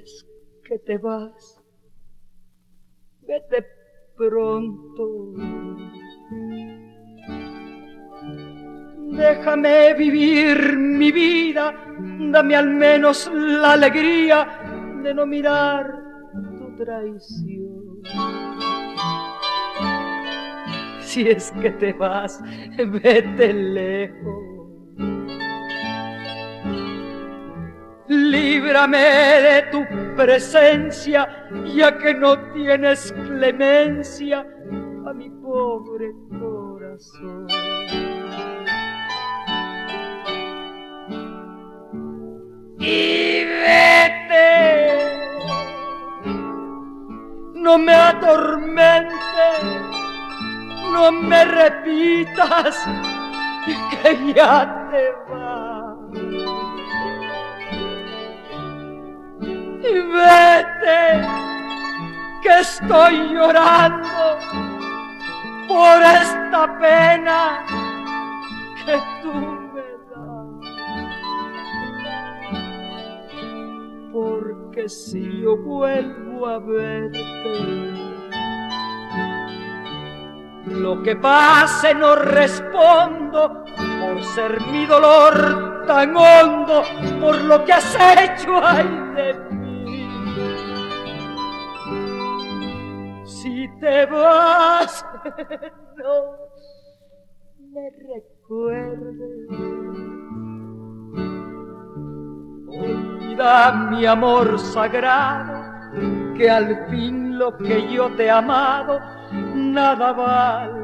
es que te vas, vete pronto. Déjame vivir mi vida, dame al menos la alegría de no mirar tu traición. Si es que te vas, vete lejos. Líbrame de tu presencia, ya que no tienes clemencia a mi pobre corazón. Y vete, no me atormentes, no me repitas que ya te vas. Y vete, que estoy llorando por esta pena que tú me das. Porque si yo vuelvo a verte, lo que pase no respondo, por ser mi dolor tan hondo, por lo que has hecho, ay de mí. Si te vas, no me recuerdes. Olvida mi amor sagrado, que al fin lo que yo te he amado nada vale